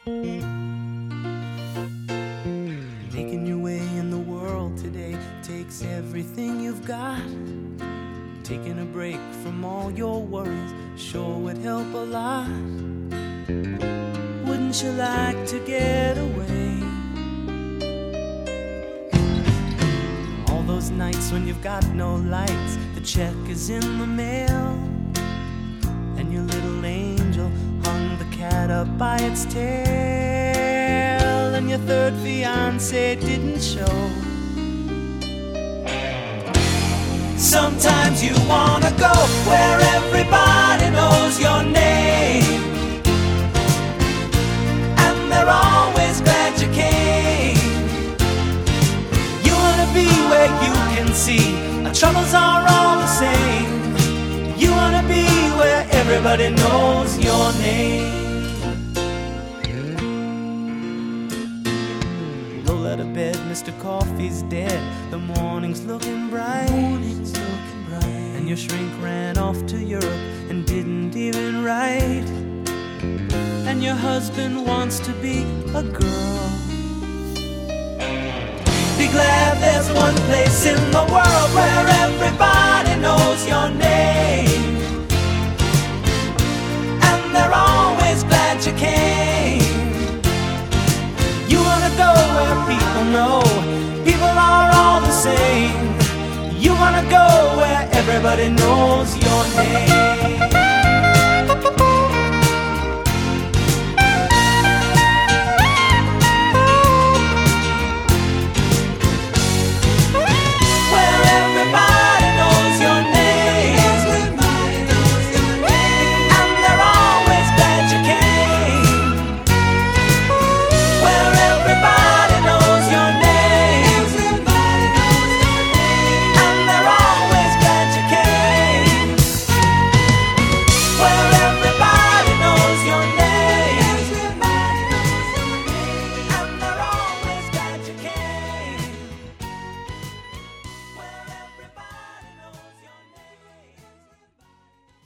Making your way in the world today takes everything you've got. Taking a break from all your worries sure would help a lot. Wouldn't you like to get away? All those nights when you've got no lights, the check is in the mail, and your little angel hung the cat up by its tail, and your third fiancé didn't show. Sometimes you wanna go where everybody knows your name, and they're always glad you came. You wanna be where you can see our troubles are all the same. You wanna be where everybody knows your name. Roll out of bed, Mr. Coffee's dead. The morning's looking bright, and your shrink ran off to Europe and didn't even write. And your husband wants to be a girl. Be glad there's one place in the world where everybody knows your name, and they're always glad you came. You wanna go where people know people are all the same. You wanna go where everybody knows your name.